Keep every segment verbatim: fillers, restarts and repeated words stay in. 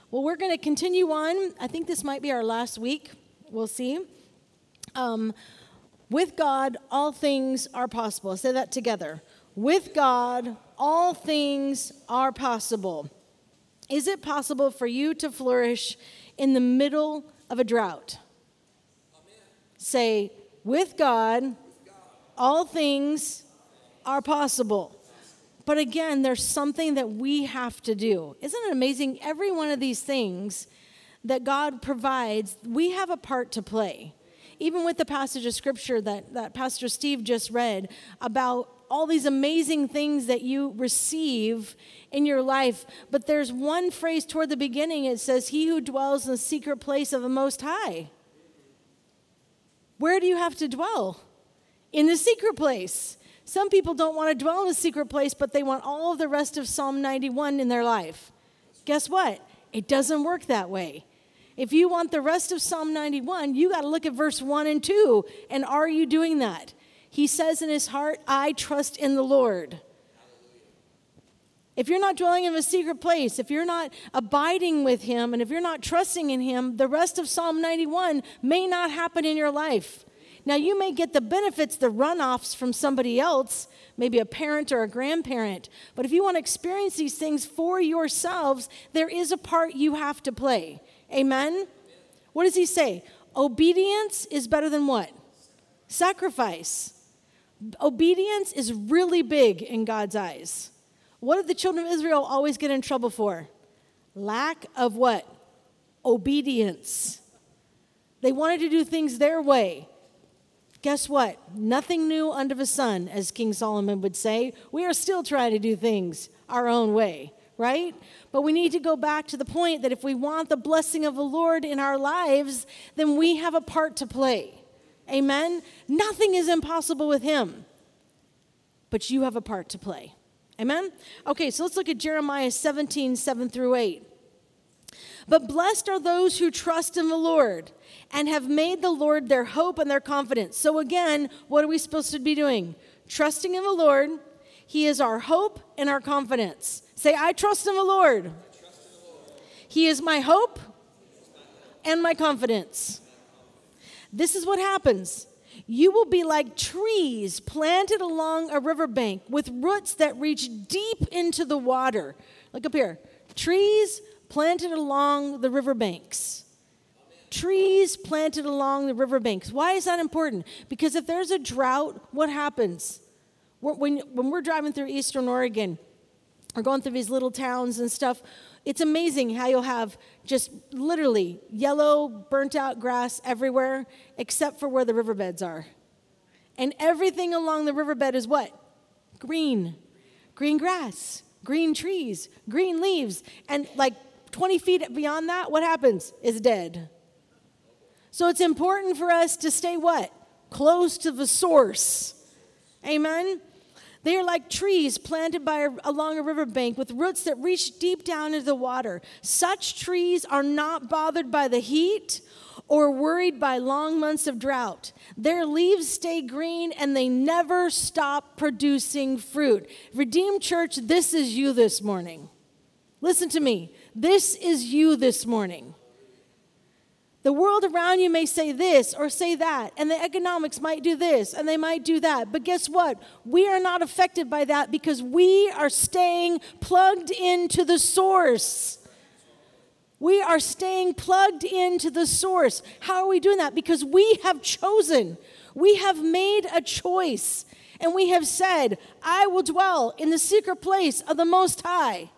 Well, we're going to continue on. I think this might be our last week. We'll see. Um, with God, all things are possible. Say that together. With God, all things are possible. Is it possible for you to flourish in the middle of a drought? Amen. Say, with God, with God, all things are possible. But again, there's something that we have to do. Isn't it amazing? Every one of these things that God provides, we have a part to play. Even with the passage of scripture that, that Pastor Steve just read about all these amazing things that you receive in your life. But there's one phrase toward the beginning. It says, he who dwells in the secret place of the Most High. Where do you have to dwell? In the secret place. Some people don't want to dwell in a secret place, but they want all of the rest of Psalm ninety-one in their life. Guess what? It doesn't work that way. If you want the rest of Psalm ninety-one, you got to look at verse one and two. And are you doing that? He says in his heart, I trust in the Lord. If you're not dwelling in a secret place, if you're not abiding with him, and if you're not trusting in him, the rest of Psalm ninety-one may not happen in your life. Now, you may get the benefits, the runoffs from somebody else, maybe a parent or a grandparent. But if you want to experience these things for yourselves, there is a part you have to play. Amen? Amen. What does he say? Obedience is better than what? Sacrifice. Obedience is really big in God's eyes. What did the children of Israel always get in trouble for? Lack of what? Obedience. They wanted to do things their way. Guess what? Nothing new under the sun, as King Solomon would say. We are still trying to do things our own way, right? But we need to go back to the point that if we want the blessing of the Lord in our lives, then we have a part to play. Amen? Nothing is impossible with him, but you have a part to play. Amen? Okay, so let's look at Jeremiah seventeen, seven through eight. But blessed are those who trust in the Lord and have made the Lord their hope and their confidence. So again, what are we supposed to be doing? Trusting in the Lord. He is our hope and our confidence. Say, I trust in the Lord. I trust in the Lord. He is my hope and my confidence. This is what happens. You will be like trees planted along a riverbank with roots that reach deep into the water. Look up here. Trees planted along the riverbanks. Trees planted along the riverbanks. Why is that important? Because if there's a drought, what happens? We're, when, when we're driving through Eastern Oregon, or going through these little towns and stuff, it's amazing how you'll have just literally yellow, burnt-out grass everywhere, except for where the riverbeds are. And everything along the riverbed is what? Green. Green grass, green trees, green leaves. And like twenty feet beyond that, what happens? It's dead. So it's important for us to stay what? Close to the source. Amen? They are like trees planted by a, along a riverbank with roots that reach deep down into the water. Such trees are not bothered by the heat or worried by long months of drought. Their leaves stay green and they never stop producing fruit. Redeemed Church, this is you this morning. Listen to me. This is you this morning. The world around you may say this or say that, and the economics might do this, and they might do that. But guess what? We are not affected by that because we are staying plugged into the source. We are staying plugged into the source. How are we doing that? Because we have chosen. We have made a choice, and we have said, I will dwell in the secret place of the Most High.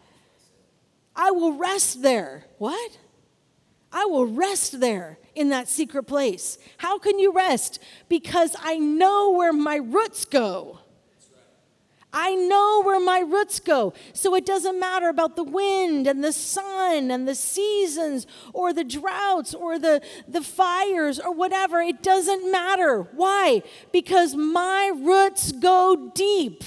I will rest there. What? I will rest there in that secret place. How can you rest? Because I know where my roots go. I know where my roots go. So it doesn't matter about the wind and the sun and the seasons or the droughts or the, the fires or whatever. It doesn't matter. Why? Because my roots go deep.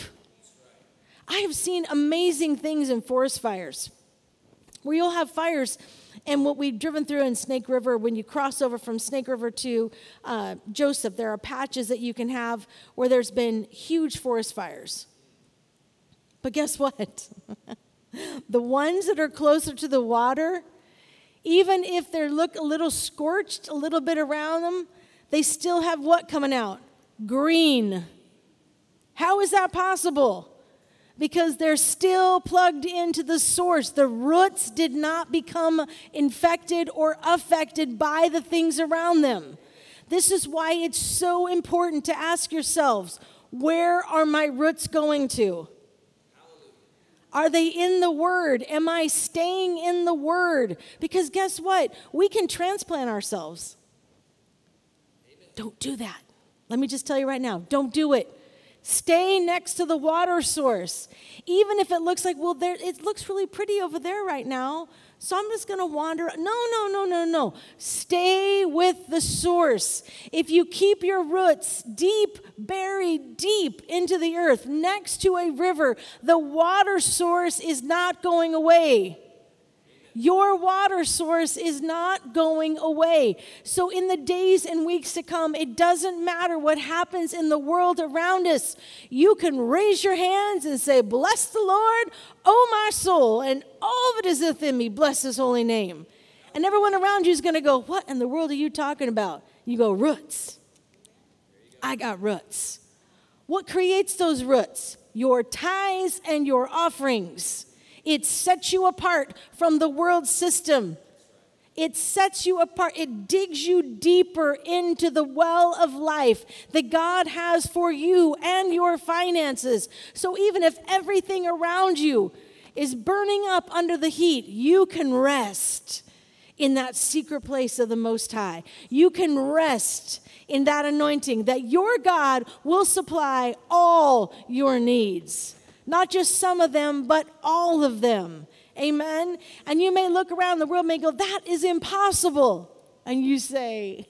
I have seen amazing things in forest fires where you'll have fires. And what we've driven through in Snake River, when you cross over from Snake River to uh, Joseph, there are patches that you can have where there's been huge forest fires. But guess what? The ones that are closer to the water, Even if they look a little scorched, a little bit around them, they still have what coming out? Green. How is that possible? Because they're still plugged into the source. The roots did not become infected or affected by the things around them. This is why it's so important to ask yourselves, where are my roots going to? Are they in the Word? Am I staying in the Word? Because guess what? We can transplant ourselves. Amen. Don't do that. Let me just tell you right now, don't do it. Stay next to the water source. Even if it looks like, well, there, it looks really pretty over there right now, so I'm just going to wander. No, no, no, no, no. Stay with the source. If you keep your roots deep, buried deep into the earth, next to a river, the water source is not going away. Your water source is not going away. So in the days and weeks to come, it doesn't matter what happens in the world around us. You can raise your hands and say, bless the Lord, O my soul, and all that is within me, bless his holy name. And everyone around you is going to go, what in the world are you talking about? You go, roots. I got roots. What creates those roots? Your tithes and your offerings. It sets you apart from the world system. It sets you apart. It digs you deeper into the well of life that God has for you and your finances. So even if everything around you is burning up under the heat, you can rest in that secret place of the Most High. You can rest in that anointing that your God will supply all your needs. Not just some of them, but all of them. Amen? And you may look around, the world may go, that is impossible. And you say,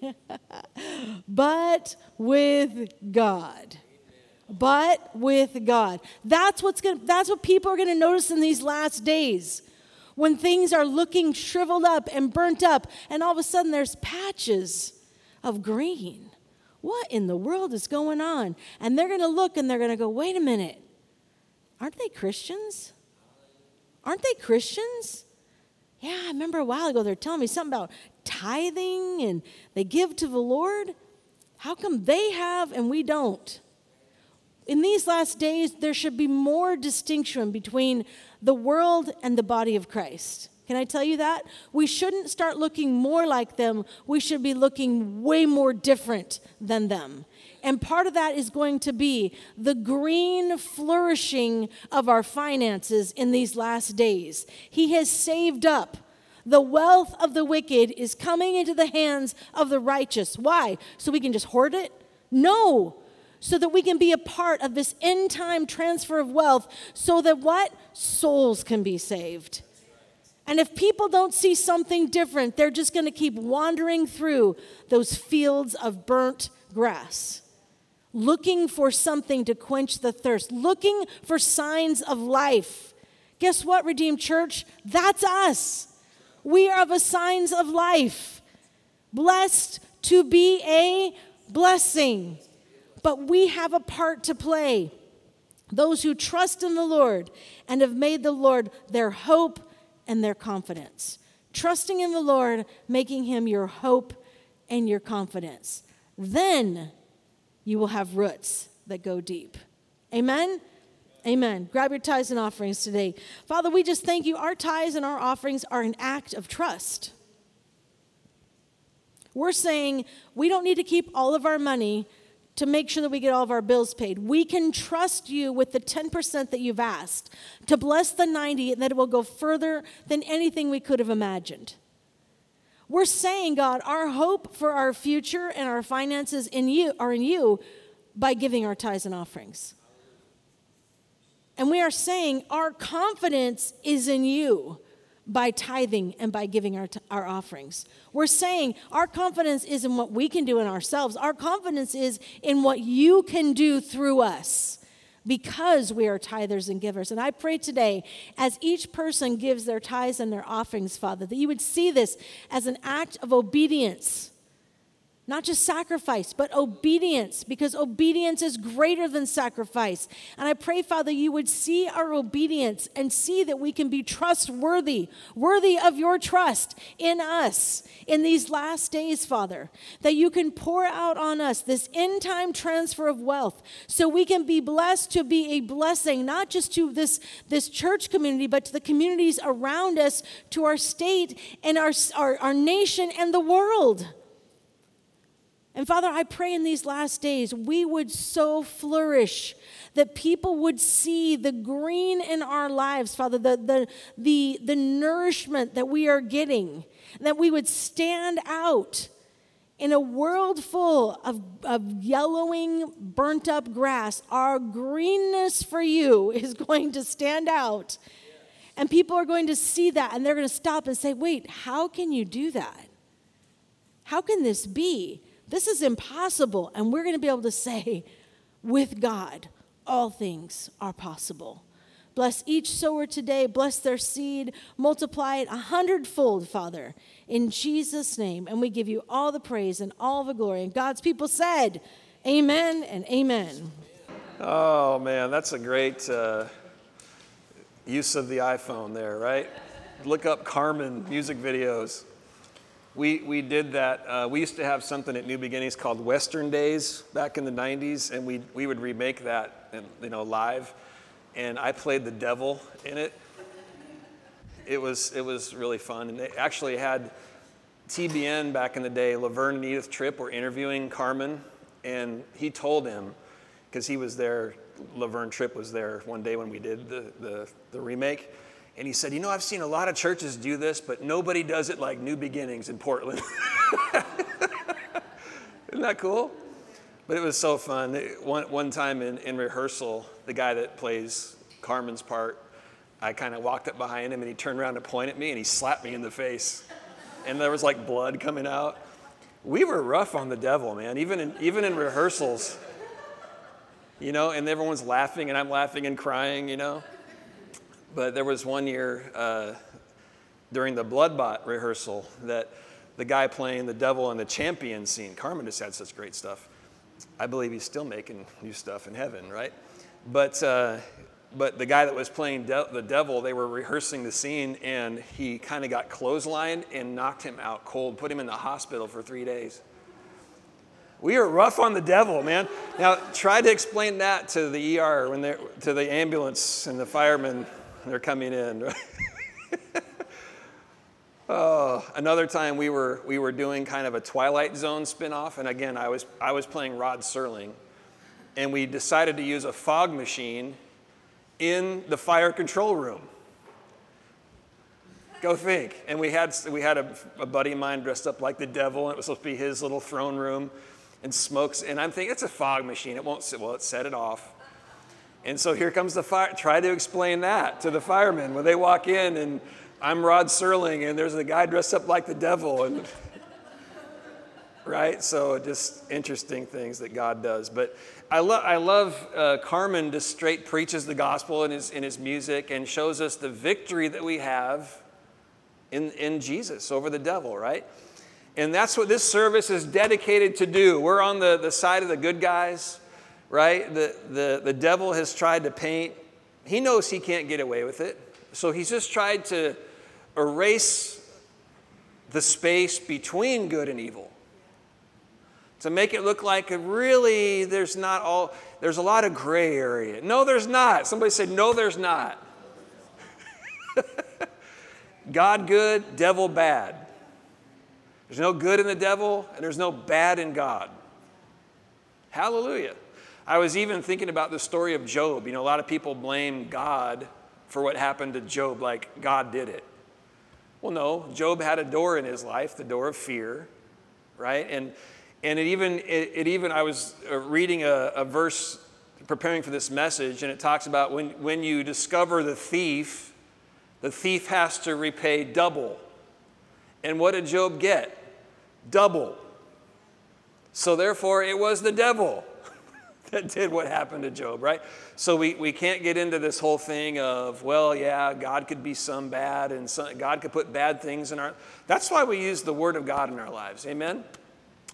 but with God. But with God. That's what's going that's what people are going to notice in these last days. When things are looking shriveled up and burnt up, and all of a sudden there's patches of green. What in the world is going on? And they're going to look and they're going to go, wait a minute. Aren't they Christians? Aren't they Christians? Yeah, I remember a while ago they were telling me something about tithing and they give to the Lord. How come they have and we don't? In these last days, there should be more distinction between the world and the body of Christ. Can I tell you that? We shouldn't start looking more like them. We should be looking way more different than them. And part of that is going to be the green flourishing of our finances in these last days. He has saved up. The wealth of the wicked is coming into the hands of the righteous. Why? So we can just hoard it? No. So that we can be a part of this end time transfer of wealth so that what? Souls can be saved. And if people don't see something different, they're just going to keep wandering through those fields of burnt grass. Looking for something to quench the thirst, looking for signs of life. Guess what, Redeemed Church? That's us. We are the signs of life. Blessed to be a blessing. But we have a part to play. Those who trust in the Lord and have made the Lord their hope and their confidence. Trusting in the Lord, making him your hope and your confidence. Then you will have roots that go deep. Amen? Amen. Grab your tithes and offerings today. Father, we just thank you. Our tithes and our offerings are an act of trust. We're saying we don't need to keep all of our money to make sure that we get all of our bills paid. We can trust you with the ten percent that you've asked to bless the ninety and that it will go further than anything we could have imagined. We're saying, God, our hope for our future and our finances in you are in you by giving our tithes and offerings. And we are saying our confidence is in you by tithing and by giving our, t- our offerings. We're saying our confidence is in what we can do in ourselves. Our confidence is in what you can do through us because we are tithers and givers. And I pray today, as each person gives their tithes and their offerings, Father, that you would see this as an act of obedience. Not just sacrifice, but obedience, because obedience is greater than sacrifice. And I pray, Father, you would see our obedience and see that we can be trustworthy, worthy of your trust in us in these last days, Father, that you can pour out on us this end-time transfer of wealth so we can be blessed to be a blessing, not just to this, this church community, but to the communities around us, to our state and our, our, our nation and the world. And Father, I pray in these last days we would so flourish that people would see the green in our lives, Father, the, the, the, the nourishment that we are getting, that we would stand out in a world full of, of yellowing, burnt up grass. Our greenness for you is going to stand out. And people are going to see that, and they're going to stop and say, wait, how can you do that? How can this be? This is impossible. And we're going to be able to say, with God, all things are possible. Bless each sower today. Bless their seed. Multiply it a hundredfold, Father, in Jesus' name. And we give you all the praise and all the glory. And God's people said, amen and amen. Oh, man, that's a great uh, use of the iPhone there, right? Look up Carmen music videos. We we did that. Uh, we used to have something at New Beginnings called Western Days back in the nineties, and we we would remake that, and, you know, live. And I played the devil in it. It was it was really fun, and they actually had T B N back in the day. Laverne and Edith Tripp were interviewing Carmen, and he told him, because he was there. Laverne Tripp was there one day when we did the the, the remake. And he said, you know, I've seen a lot of churches do this, but nobody does it like New Beginnings in Portland. Isn't that cool? But it was so fun. One, one time in, in rehearsal, the guy that plays Carmen's part, I kind of walked up behind him, and he turned around to point at me, and he slapped me in the face. And there was like blood coming out. We were rough on the devil, man, even in, even in rehearsals. You know, and everyone's laughing, and I'm laughing and crying, you know. But there was one year uh, during the Bloodbot rehearsal that the guy playing the devil in the Champion scene, Carmen just had such great stuff. I believe he's still making new stuff in heaven, right? But uh, but the guy that was playing de- the devil, they were rehearsing the scene, and he kind of got clotheslined and knocked him out cold, put him in the hospital for three days. We are rough on the devil, man. Now, try to explain that to the E R, when they're to the ambulance and the firemen. They're coming in. Oh, another time we were we were doing kind of a Twilight Zone spinoff, and again I was I was playing Rod Serling, and we decided to use a fog machine in the fire control room. Go think. And we had we had a, a buddy of mine dressed up like the devil, and it was supposed to be his little throne room, and smokes. And I'm thinking, it's a fog machine. It won't. Well, it set it off. And so here comes the fire. Try to explain that to the firemen when they walk in, and I'm Rod Serling, and there's a guy dressed up like the devil, and right? So just interesting things that God does. But I love I love uh, Carmen just straight preaches the gospel in his in his music and shows us the victory that we have in in Jesus over the devil, right? And that's what this service is dedicated to do. We're on the, the side of the good guys. Right? The, the, the devil has tried to paint. He knows he can't get away with it. So he's just tried to erase the space between good and evil. To make it look like really there's not all, there's a lot of gray area. No, there's not. Somebody said, no, there's not. God good, devil bad. There's no good in the devil, and there's no bad in God. Hallelujah. I was even thinking about the story of Job. You know, a lot of people blame God for what happened to Job, like God did it. Well, no, Job had a door in his life, the door of fear, right? And and it even, it, it even I was reading a, a verse preparing for this message, and it talks about when, when you discover the thief, the thief has to repay double. And what did Job get? Double. So therefore, it was the devil that did what happened to Job, right? So we, we can't get into this whole thing of, well, yeah, God could be some bad, and some, God could put bad things in our... That's why we use the Word of God in our lives, amen?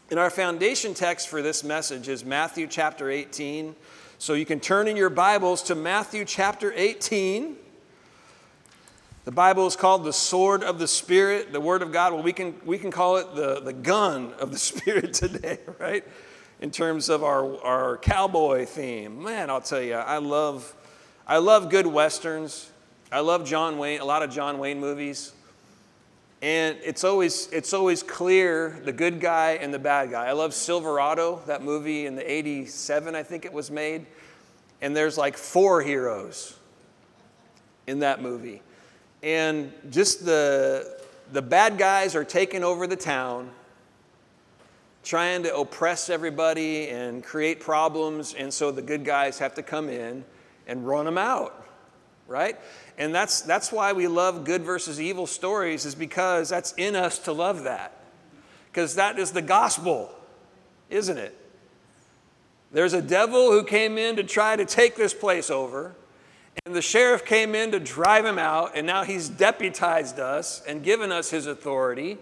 And our foundation text for this message is Matthew chapter eighteen. So you can turn in your Bibles to Matthew chapter eighteen. The Bible is called the sword of the Spirit, the Word of God. Well, we can we can call it the, the gun of the Spirit today, right? In terms of our, our cowboy theme. Man, I'll tell you, I love I love good Westerns. I love John Wayne, a lot of John Wayne movies. And it's always it's always clear the good guy and the bad guy. I love Silverado, that movie in the eighty-seven, I think it was made. And there's like four heroes in that movie. And just the, the bad guys are taking over the town, trying to oppress everybody and create problems. And so the good guys have to come in and run them out, right? And that's that's why we love good versus evil stories, is because that's in us to love that. Because that is the gospel, isn't it? There's a devil who came in to try to take this place over, and the sheriff came in to drive him out, and now he's deputized us and given us his authority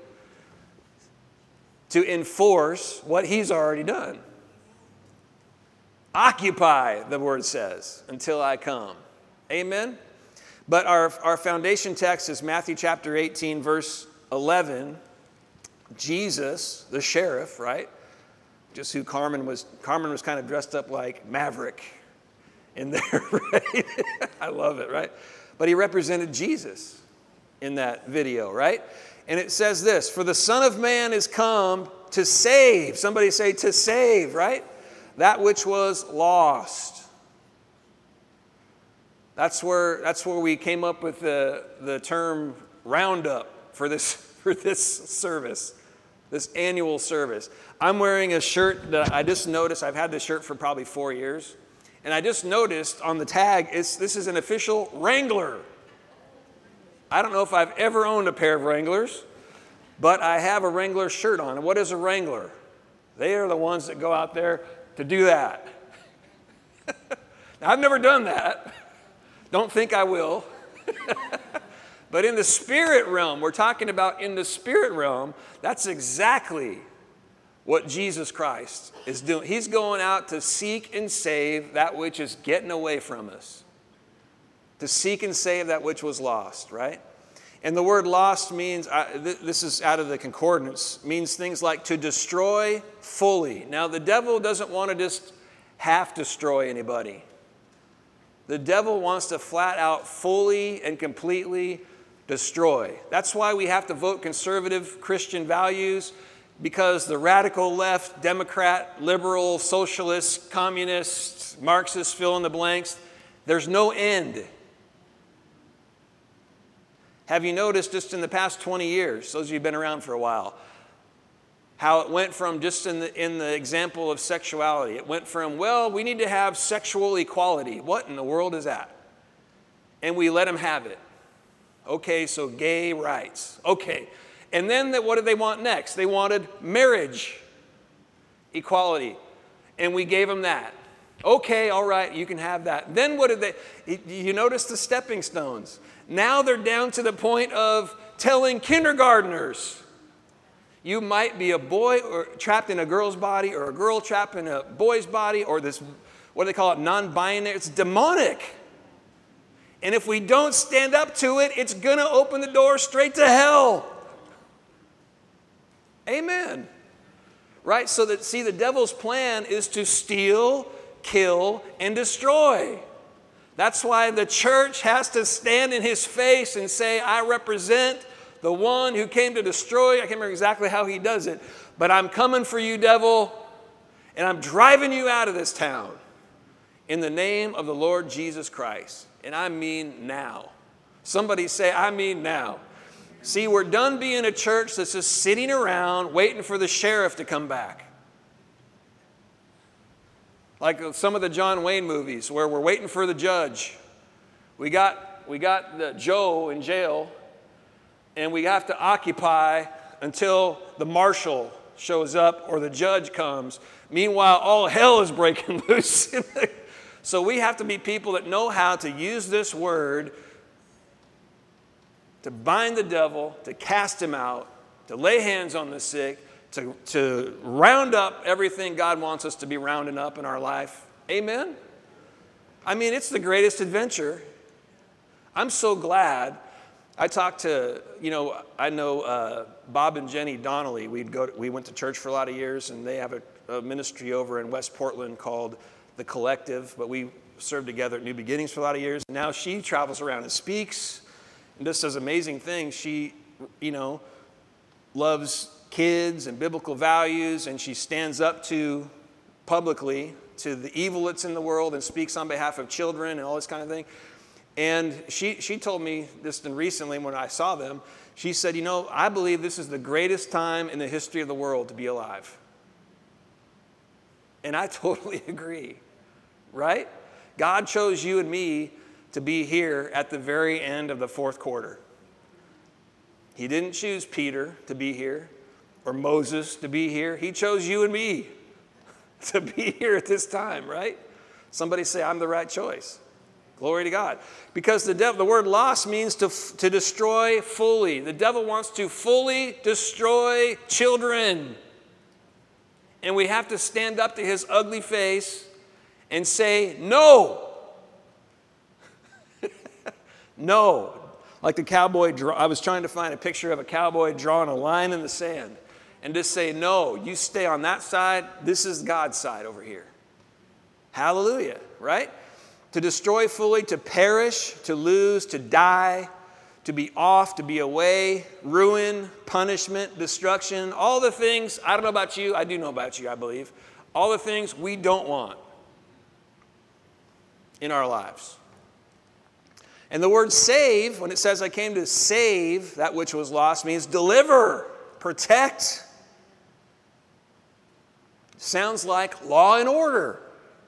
to enforce what he's already done. Occupy, the word says, until I come. Amen? But our, our foundation text is Matthew chapter eighteen, verse eleven. Jesus, the sheriff, right? Just who Carmen was, Carmen was kind of dressed up like Maverick in there, right? I love it, right? But he represented Jesus in that video, right? And it says this, for the Son of Man is come to save. Somebody say to save, right? That which was lost. That's where that's where we came up with the, the term roundup for this for this service, this annual service. I'm wearing a shirt that I just noticed. I've had this shirt for probably four years. And I just noticed on the tag, it's, this is an official Wrangler. I don't know if I've ever owned a pair of Wranglers, but I have a Wrangler shirt on. And what is a Wrangler? They are the ones that go out there to do that. Now, I've never done that. Don't think I will. But in the spirit realm, we're talking about in the spirit realm, that's exactly what Jesus Christ is doing. He's going out to seek and save that which is getting away from us. To seek and save that which was lost, right? And the word lost means, uh, th- this is out of the concordance, means things like to destroy fully. Now, the devil doesn't want to just half destroy anybody. The devil wants to flat out fully and completely destroy. That's why we have to vote conservative Christian values, because the radical left, Democrat, liberal, socialist, communist, Marxist, fill in the blanks, there's no end. Have you noticed just in the past twenty years, those of you who've been around for a while, how it went from just in the, in the example of sexuality, it went from, well, we need to have sexual equality. What in the world is that? And we let them have it. Okay, so gay rights. Okay. And then the, what did they want next? They wanted marriage equality. And we gave them that. Okay, all right, you can have that. Then what did they, you notice the stepping stones. Now they're down to the point of telling kindergartners, you might be a boy or trapped in a girl's body, or a girl trapped in a boy's body, or this, what do they call it, non-binary. It's demonic. And if we don't stand up to it, it's going to open the door straight to hell. Amen. Right? So that, see, the devil's plan is to steal, kill, and destroy. That's why the church has to stand in his face and say, I represent the one who came to destroy. I can't remember exactly how he does it, but I'm coming for you, devil, and I'm driving you out of this town in the name of the Lord Jesus Christ. And I mean now. Somebody say, I mean now. See, we're done being a church that's just sitting around waiting for the sheriff to come back. Like some of the John Wayne movies where we're waiting for the judge. We got, we got the Joe in jail, and we have to occupy until the marshal shows up or the judge comes. Meanwhile, all hell is breaking loose. So we have to be people that know how to use this word to bind the devil, to cast him out, to lay hands on the sick, to, to round up everything God wants us to be rounding up in our life. Amen? I mean, it's the greatest adventure. I'm so glad. I talked to, you know, I know uh, Bob and Jenny Donnelly. We'd go to, we went to church for a lot of years, and they have a, a ministry over in West Portland called The Collective, but we served together at New Beginnings for a lot of years. Now she travels around and speaks and just does amazing things. She, you know, loves kids and biblical values, and she stands up to publicly to the evil that's in the world and speaks on behalf of children and all this kind of thing. And she, she told me this recently when I saw them, she said, you know, I believe this is the greatest time in the history of the world to be alive. And I totally agree, right? God chose you and me to be here at the very end of the fourth quarter. He didn't choose Peter to be here or Moses to be here. He chose you and me to be here at this time, right? Somebody say, I'm the right choice. Glory to God. Because the devil, the word lost means to, to destroy fully. The devil wants to fully destroy children. And we have to stand up to his ugly face and say, no. No. Like the cowboy, I was trying to find a picture of a cowboy drawing a line in the sand. And just say, no, you stay on that side. This is God's side over here. Hallelujah, right? To destroy fully, to perish, to lose, to die, to be off, to be away, ruin, punishment, destruction, all the things, I don't know about you, I do know about you, I believe, all the things we don't want in our lives. And the word save, when it says I came to save that which was lost, means deliver, protect. Sounds like law and order.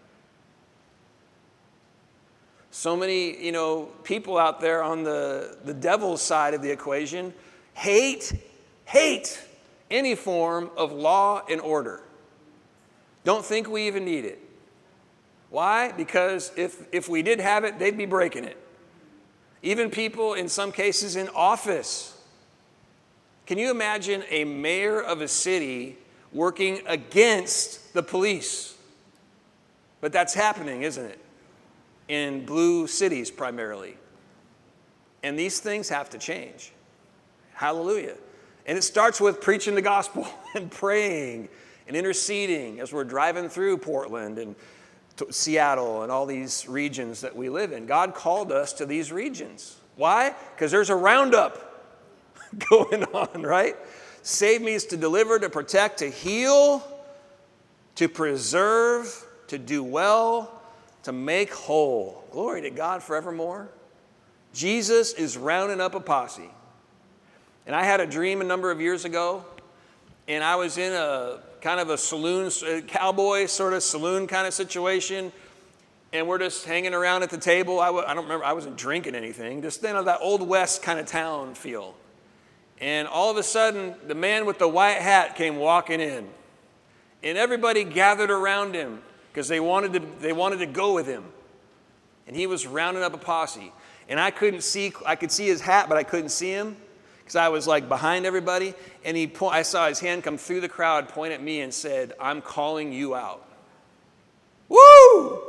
So many, you know, people out there on the, the devil's side of the equation hate, hate any form of law and order. Don't think we even need it. Why? Because if, if we did have it, they'd be breaking it. Even people, in some cases, in office. Can you imagine a mayor of a city working against the police? But that's happening, isn't it? In blue cities primarily. And these things have to change. Hallelujah. And it starts with preaching the gospel and praying and interceding as we're driving through Portland and Seattle and all these regions that we live in. God called us to these regions. Why? Because there's a roundup going on, right? Save means to deliver, to protect, to heal, to preserve, to do well, to make whole. Glory to God forevermore. Jesus is rounding up a posse. And I had a dream a number of years ago, and I was in a kind of a saloon, a cowboy sort of saloon kind of situation, and we're just hanging around at the table. I, w- I don't remember, I wasn't drinking anything, just you know, that Old West kind of town feel. And all of a sudden, the man with the white hat came walking in. And everybody gathered around him because they wanted to, they wanted to go with him. And he was rounding up a posse. And I couldn't see, I could see his hat, but I couldn't see him because I was like behind everybody. And he, po- I saw his hand come through the crowd, point at me and said, I'm calling you out. Woo!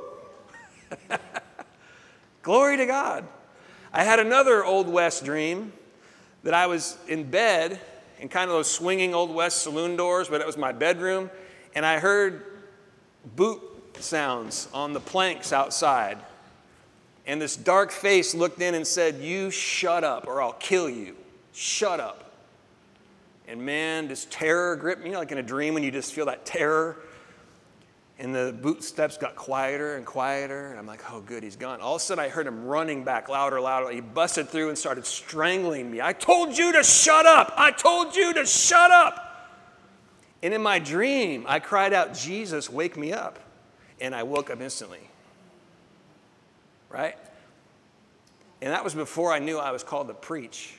Glory to God. I had another Old West dream that I was in bed in kind of those swinging Old West saloon doors, but it was my bedroom, and I heard boot sounds on the planks outside. And this dark face looked in and said, you shut up or I'll kill you. Shut up. And man, this terror gripped me, you know, like in a dream when you just feel that terror. And the boot steps got quieter and quieter. And I'm like, oh, good, he's gone. All of a sudden, I heard him running back louder, louder. He busted through and started strangling me. I told you to shut up. I told you to shut up. And in my dream, I cried out, Jesus, wake me up. And I woke up instantly. Right? And that was before I knew I was called to preach.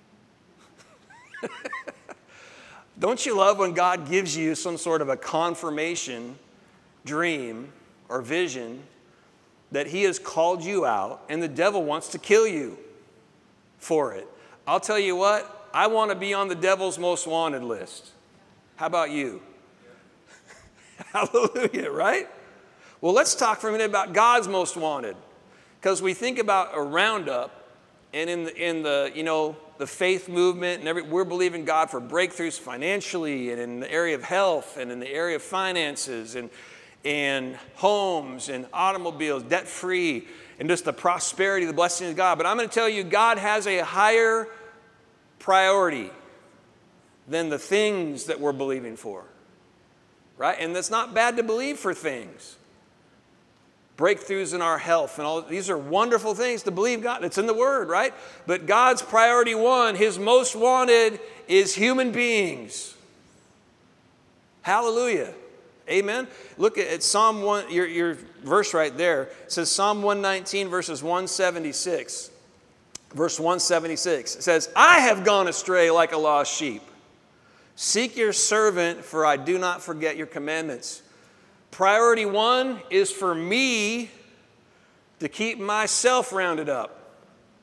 Don't you love when God gives you some sort of a confirmation dream or vision that he has called you out and the devil wants to kill you for it? I'll tell you what, I want to be on the devil's most wanted list. How about you? Hallelujah, right? Well, let's talk for a minute about God's most wanted. Because we think about a roundup, and in the, in the you know, the faith movement, and every, we're believing God for breakthroughs financially, and in the area of health, and in the area of finances, and, and homes, and automobiles, debt-free, and just the prosperity, the blessing of God. But I'm going to tell you, God has a higher priority than the things that we're believing for. Right? And it's not bad to believe for things. Breakthroughs in our health and all these are wonderful things to believe God. It's in the Word, right? But God's priority one, His most wanted, is human beings. Hallelujah. Amen. Look at, at Psalm one, your, your verse right there. It says Psalm one nineteen, verses one seventy-six. Verse one seventy-six. It says, I have gone astray like a lost sheep. Seek your servant, for I do not forget your commandments. Priority one is for me to keep myself rounded up.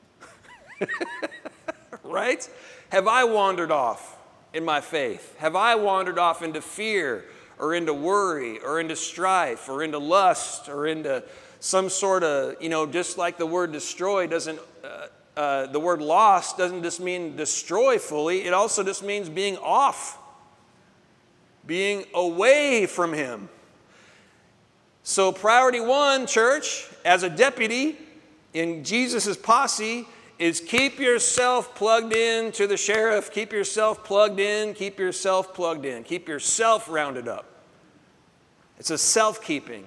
Right? Have I wandered off in my faith? Have I wandered off into fear or into worry or into strife or into lust or into some sort of, you know, just like the word destroy doesn't, uh, uh, the word lost doesn't just mean destroy fully. It also just means being off, being away from Him. So priority one, church, as a deputy in Jesus' posse, is keep yourself plugged in to the sheriff. Keep yourself plugged in. Keep yourself plugged in. Keep yourself rounded up. It's a self-keeping.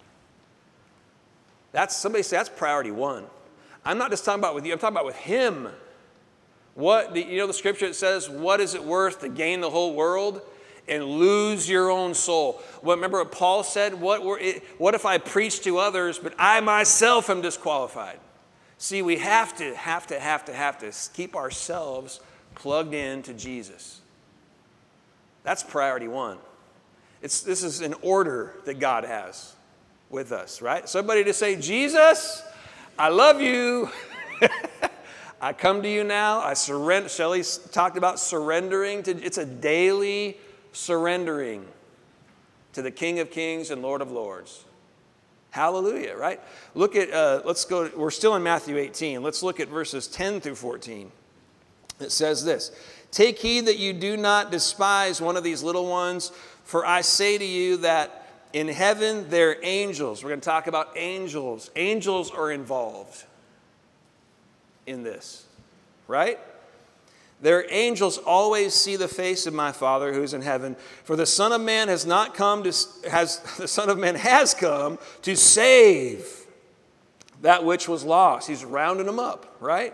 That's, somebody say, that's priority one. I'm not just talking about with you. I'm talking about with Him. What, you know the scripture that says, what is it worth to gain the whole world and lose your own soul? Well, remember what Paul said? What, were it, what if I preach to others, but I myself am disqualified? See, we have to, have to, have to, have to keep ourselves plugged in to Jesus. That's priority one. It's, this is an order that God has with us, right? Somebody to say, Jesus, I love you. I come to you now. I surrender. Shelley talked about surrendering. To, it's a daily surrendering to the King of Kings and Lord of Lords. Hallelujah, right? Look at, uh, let's go, we're still in Matthew eighteen. Let's look at verses ten through fourteen. It says this, take heed that you do not despise one of these little ones, for I say to you that in heaven they're angels. We're going to talk about angels. Angels are involved in this, right? Their angels always see the face of my Father who's in heaven. For the Son of Man has not come to has the Son of Man has come to save that which was lost. He's rounding them up, right?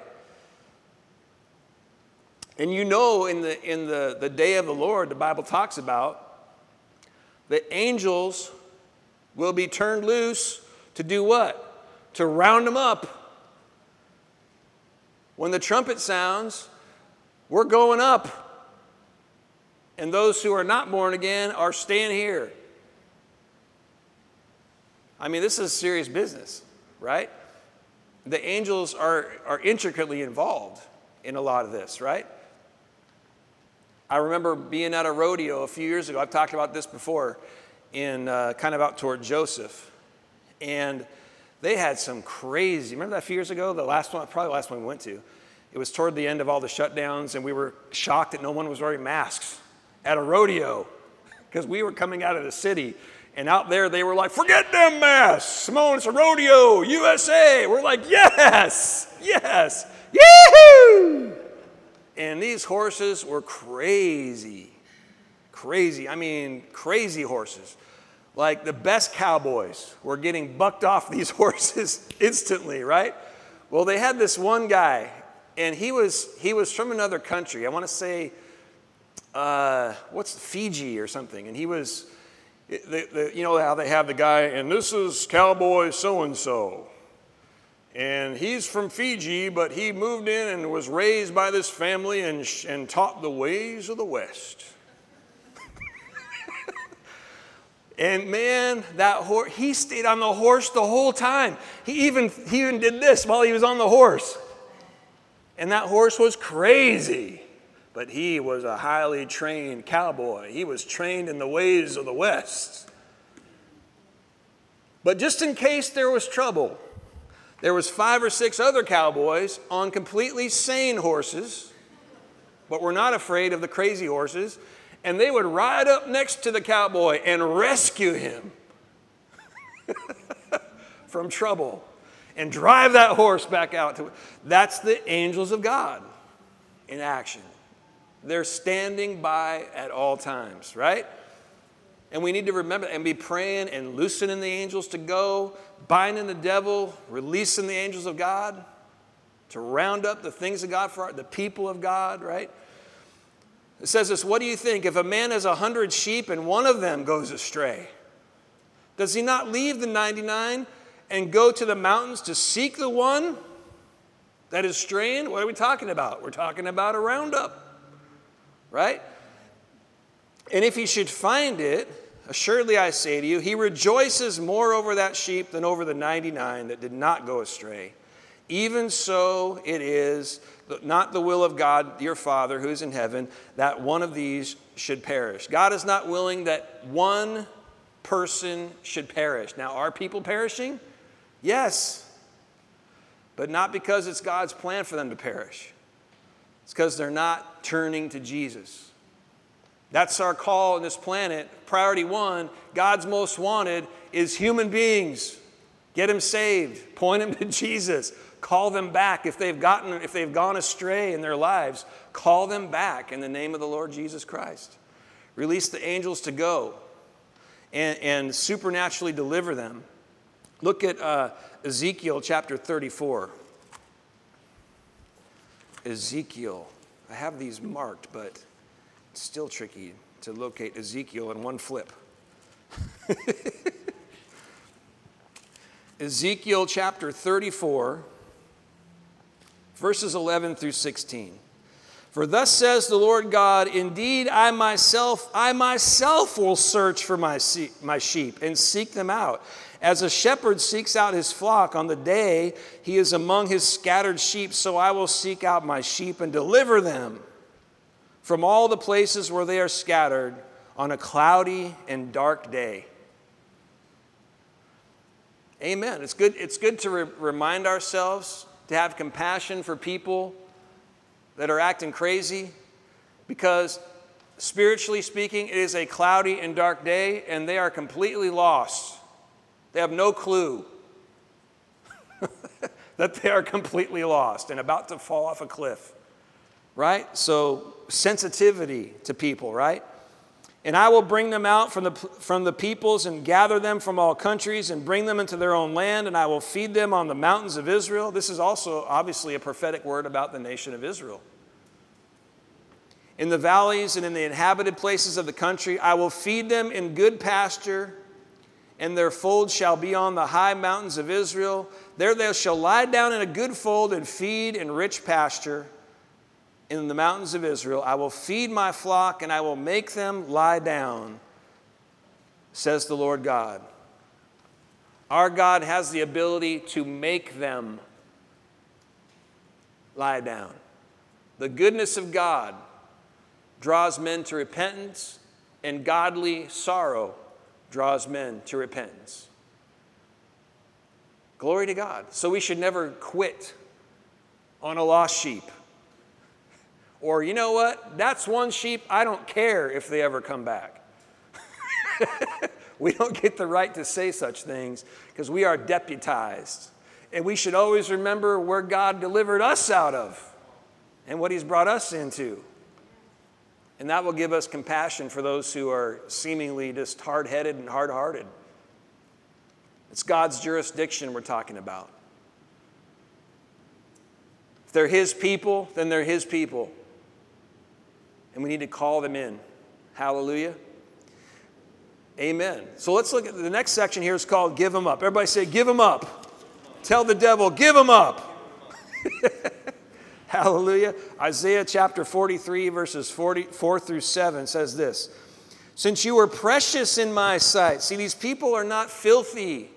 And you know, in the in the, the day of the Lord, the Bible talks about the angels will be turned loose to do what? To round them up. When the trumpet sounds, we're going up. And those who are not born again are staying here. I mean, this is serious business, right? The angels are, are intricately involved in a lot of this, right? I remember being at a rodeo a few years ago. I've talked about this before, in uh, kind of out toward Joseph. And they had some crazy, remember that a few years ago? The last one, probably the last one we went to. It was toward the end of all the shutdowns, and we were shocked that no one was wearing masks at a rodeo because we were coming out of the city, and out there they were like, forget them masks. Simone, it's a rodeo, U S A. We're like, yes, yes, yee-hoo! And these horses were crazy, crazy. I mean, crazy horses. Like the best cowboys were getting bucked off these horses instantly, right? Well, they had this one guy, and he was he was from another country. I want to say, uh, what's Fiji or something. And he was, the, the, you know how they have the guy, and this is cowboy so-and-so. And he's from Fiji, but he moved in and was raised by this family and, and taught the ways of the West. And man, that horse, he stayed on the horse the whole time. He even, he even did this while he was on the horse. And that horse was crazy. but he was a highly trained cowboy. He was trained in the ways of the West. But just in case there was trouble, there was five or six other cowboys on completely sane horses, but were not afraid of the crazy horses, and they would ride up next to the cowboy and rescue him from trouble and drive that horse back out to it. That's the angels of God in action. They're standing by at all times, right? And we need to remember and be praying and loosening the angels to go, binding the devil, releasing the angels of God to round up the things of God for our, the people of God, right? It says this, what do you think? If a man has a hundred sheep and one of them goes astray, does he not leave the ninety-nine and go to the mountains to seek the one that is straying? What are we talking about? We're talking about a roundup, right? And if he should find it, assuredly I say to you, he rejoices more over that sheep than over the ninety-nine that did not go astray. Even so it is not the will of God, your Father, who is in heaven, that one of these should perish. God is not willing that one person should perish. Now, are people perishing? Yes. But not because it's God's plan for them to perish. It's because they're not turning to Jesus. That's our call on this planet. Priority one, God's most wanted is human beings. Get them saved. Point them to Jesus. Call them back. If they've gotten, if they've gone astray in their lives, call them back in the name of the Lord Jesus Christ. Release the angels to go and, and supernaturally deliver them. Look at uh, Ezekiel chapter thirty-four. Ezekiel. I have these marked, but it's still tricky to locate Ezekiel in one flip. Ezekiel chapter thirty-four, verses eleven through sixteen. For thus says the Lord God, indeed I myself, I myself will search for my my sheep and seek them out. As a shepherd seeks out his flock on the day he is among his scattered sheep, so I will seek out my sheep and deliver them from all the places where they are scattered on a cloudy and dark day. Amen. It's good, it's good to re- remind ourselves to have compassion for people that are acting crazy, because spiritually speaking, it is a cloudy and dark day, and they are completely lost. They have no clue that they are completely lost and about to fall off a cliff, right? So sensitivity to people, right? And I will bring them out from the, from the peoples and gather them from all countries and bring them into their own land, and I will feed them on the mountains of Israel. This is also obviously a prophetic word about the nation of Israel. In the valleys and in the inhabited places of the country, I will feed them in good pasture, and their fold shall be on the high mountains of Israel. There they shall lie down in a good fold and feed in rich pasture. In the mountains of Israel, I will feed my flock and I will make them lie down, says the Lord God. Our God has the ability to make them lie down. The goodness of God draws men to repentance, and godly sorrow draws men to repentance. Glory to God. So we should never quit on a lost sheep. Or, you know what? That's one sheep. I don't care if they ever come back. We don't get the right to say such things because we are deputized. And we should always remember where God delivered us out of and what he's brought us into. And that will give us compassion for those who are seemingly just hard-headed and hard-hearted. It's God's jurisdiction we're talking about. If they're his people, then they're his people. And we need to call them in. Hallelujah. Amen. So let's look at the next section here is called Give Them Up. Everybody say, give them up. Tell the devil, give them up. Hallelujah. Isaiah chapter forty-three, verses forty-four through seven says this. Since you were precious in my sight. See, these people are not filthy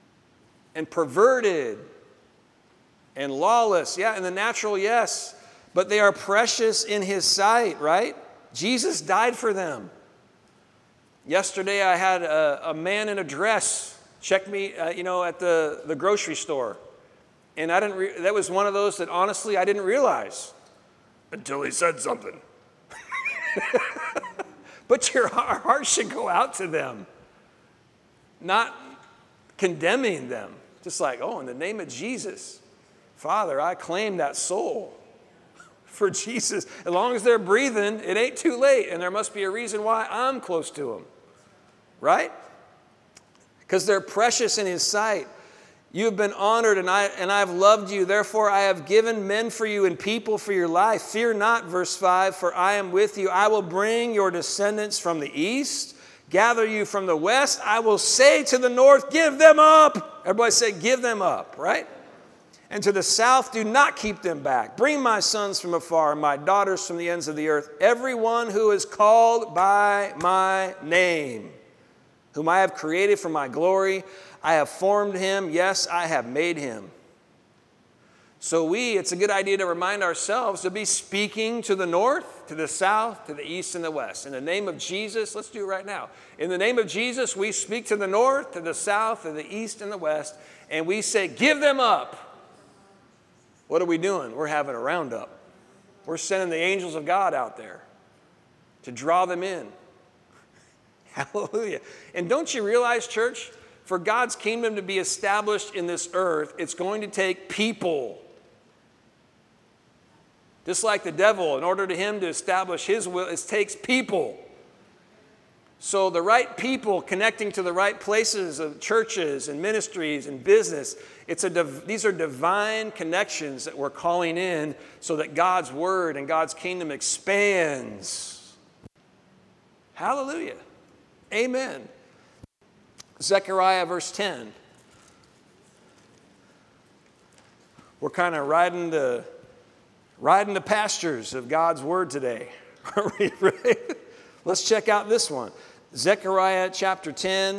and perverted and lawless. Yeah, in the natural, yes. but they are precious in his sight, right? Jesus died for them. Yesterday I had a, a man in a dress check me, uh, you know, at the, the grocery store. And I didn't. Re- that was one of those that honestly I didn't realize until he said something. But your our heart should go out to them, not condemning them. Just like, oh, in the name of Jesus, Father, I claim that soul for Jesus. As long as they're breathing, it ain't too late, and there must be a reason why I'm close to them, right? Because they're precious in his sight. You have been honored, and I and I've loved you. Therefore, I have given men for you and people for your life. Fear not, verse five, for I am with you. I will bring your descendants from the east, gather you from the west. I will say to the north, give them up. Everybody say, give them up, right? And to the south, do not keep them back. Bring my sons from afar, and my daughters from the ends of the earth. Everyone who is called by my name, whom I have created for my glory, I have formed him. Yes, I have made him. So we, it's a good idea to remind ourselves to be speaking to the north, to the south, to the east, and the west. In the name of Jesus, let's do it right now. In the name of Jesus, we speak to the north, to the south, to the east, and the west, and we say, give them up. What are we doing? We're having a roundup. We're sending the angels of God out there to draw them in. Hallelujah. And don't you realize, church, for God's kingdom to be established in this earth, it's going to take people. Just like the devil, in order to him to establish his will, it takes people. So the right people connecting to the right places of churches and ministries and business, it's a div- these are divine connections that we're calling in so that God's word and God's kingdom expands. Hallelujah. Amen. Zechariah verse ten. We're kind of riding the, riding the pastures of God's word today. Are we ready? Let's check out this one. Zechariah chapter ten.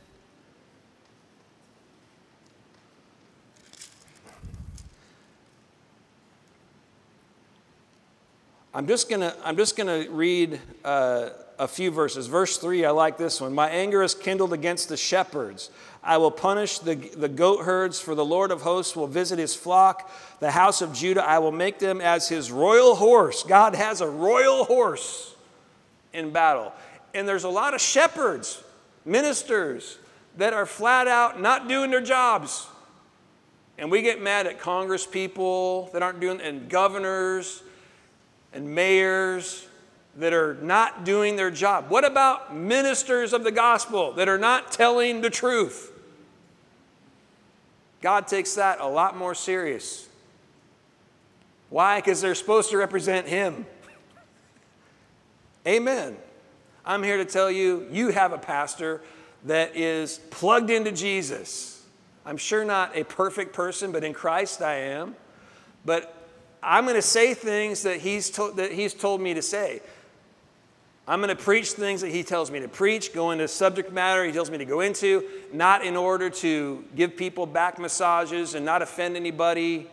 I'm just gonna I'm just gonna read uh, a few verses. Verse three, I like this one. My anger is kindled against the shepherds. I will punish the, the goat herds, for the Lord of hosts will visit his flock. The house of Judah, I will make them as his royal horse. God has a royal horse in battle. And there's a lot of shepherds, ministers, that are flat out not doing their jobs. And we get mad at Congress people that aren't doing, and governors and mayors that are not doing their job. What about ministers of the gospel that are not telling the truth? God takes that a lot more serious. Why? Because they're supposed to represent him. Amen. I'm here to tell you, you have a pastor that is plugged into Jesus. I'm sure not a perfect person, but in Christ I am. But I'm going to say things that he's, to- that he's told me to say. I'm going to preach things that he tells me to preach, go into subject matter he tells me to go into, not in order to give people back massages and not offend anybody.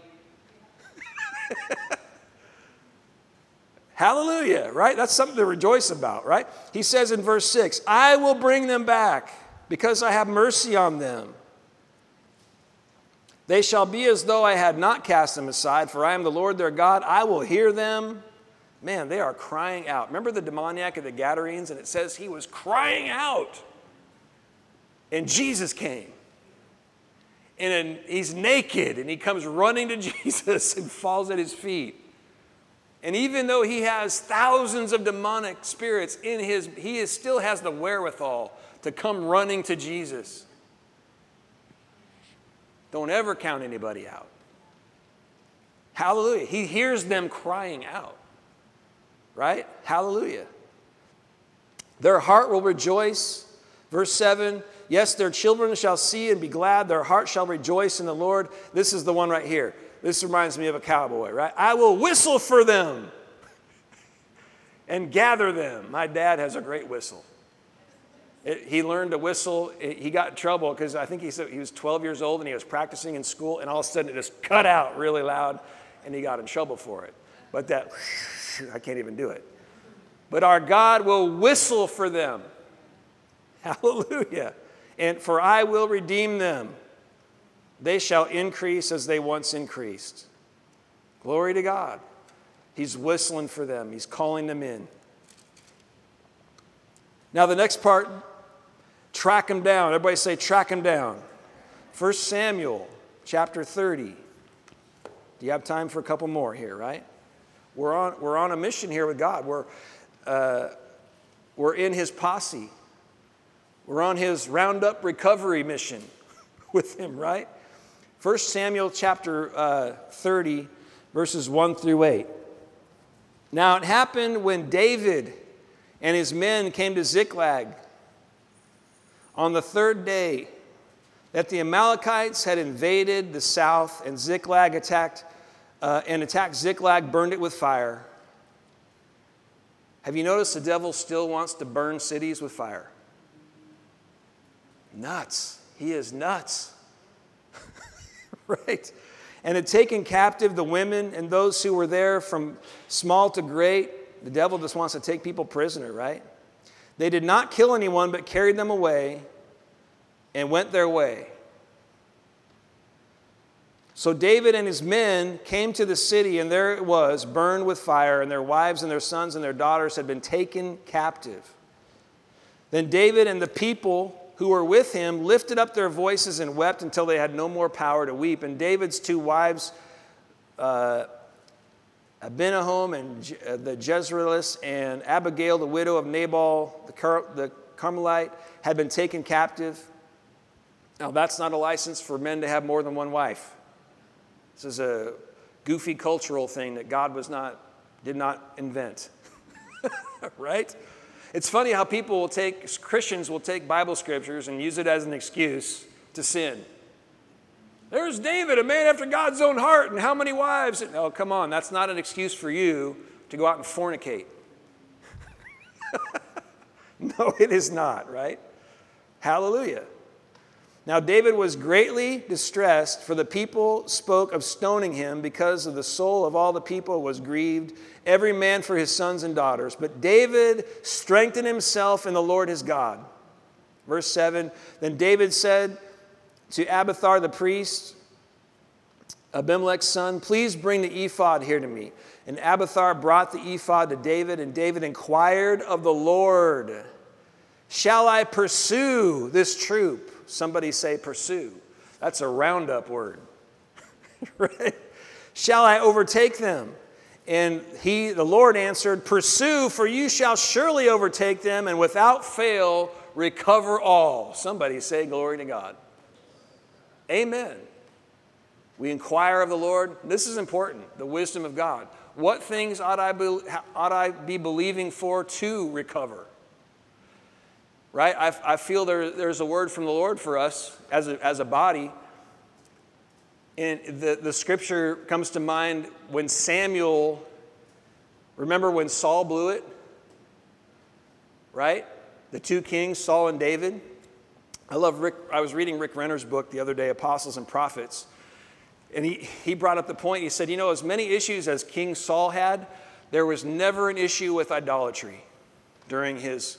Hallelujah, right? That's something to rejoice about, right? He says in verse six, I will bring them back because I have mercy on them. They shall be as though I had not cast them aside, for I am the Lord their God. I will hear them. Man, they are crying out. Remember the demoniac of the Gadarenes? And it says he was crying out. And Jesus came. And he's naked, and he comes running to Jesus and falls at his feet. And even though he has thousands of demonic spirits in his, he is, still has the wherewithal to come running to Jesus. Don't ever count anybody out. Hallelujah. He hears them crying out. Right? Hallelujah. Their heart will rejoice. Verse seven, yes, their children shall see and be glad. Their heart shall rejoice in the Lord. This is the one right here. This reminds me of a cowboy, right? I will whistle for them and gather them. My dad has a great whistle. It, he learned to whistle. It, he got in trouble because I think he said he was twelve years old and he was practicing in school, and all of a sudden it just cut out really loud, and he got in trouble for it. But that, I can't even do it. But our God will whistle for them. Hallelujah. And for I will redeem them. They shall increase as they once increased. Glory to God. He's whistling for them. He's calling them in. Now the next part, track them down. Everybody say track them down. First Samuel chapter thirty. Do you have time for a couple more here, right? We're on, we're on a mission here with God. We're, uh, we're in his posse. We're on his roundup recovery mission with him, right? First Samuel chapter uh, thirty, verses one through eight. Now it happened when David and his men came to Ziklag on the third day that the Amalekites had invaded the south, and Ziklag attacked uh, and attacked Ziklag, burned it with fire. Have you noticed the devil still wants to burn cities with fire? Nuts. He is nuts. Right? And had taken captive the women and those who were there from small to great. The devil just wants to take people prisoner, right? They did not kill anyone, but carried them away and went their way. So David and his men came to the city, and there it was, burned with fire, and their wives and their sons and their daughters had been taken captive. Then David and the people who were with him lifted up their voices and wept until they had no more power to weep. And David's two wives, uh, Abinoam and Je- uh, the Jezreeless, and Abigail, the widow of Nabal, the, Car- the Carmelite, had been taken captive. Now, that's not a license for men to have more than one wife. This is a goofy cultural thing that God was not, did not invent. Right? It's funny how people will take, Christians will take Bible scriptures and use it as an excuse to sin. There's David, a man after God's own heart, and how many wives? Oh, come on, that's not an excuse for you to go out and fornicate. No, it is not, right? Hallelujah. Now David was greatly distressed, for the people spoke of stoning him, because of the soul of all the people was grieved, every man for his sons and daughters. But David strengthened himself in the Lord his God. Verse seven, then David said to Abiathar the priest, Abimelech's son, please bring the ephod here to me. And Abiathar brought the ephod to David, and David inquired of the Lord, shall I pursue this troop? Somebody say pursue. That's a roundup word. Right? Shall I overtake them? And he, the Lord answered, pursue, for you shall surely overtake them, and without fail recover all. Somebody say glory to God. Amen. We inquire of the Lord. This is important, the wisdom of God. What things ought I be, ought I be believing for to recover? Right? I, I feel there, there's a word from the Lord for us as a, as a body. And the, the scripture comes to mind when Samuel, remember when Saul blew it? Right? The two kings, Saul and David. I love Rick, I was reading Rick Renner's book the other day, Apostles and Prophets. And he, he brought up the point, he said, you know, as many issues as King Saul had, there was never an issue with idolatry during his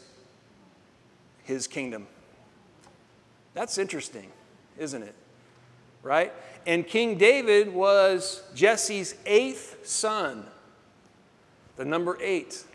his kingdom. That's interesting, isn't it? Right? And King David was Jesse's eighth son. The number eight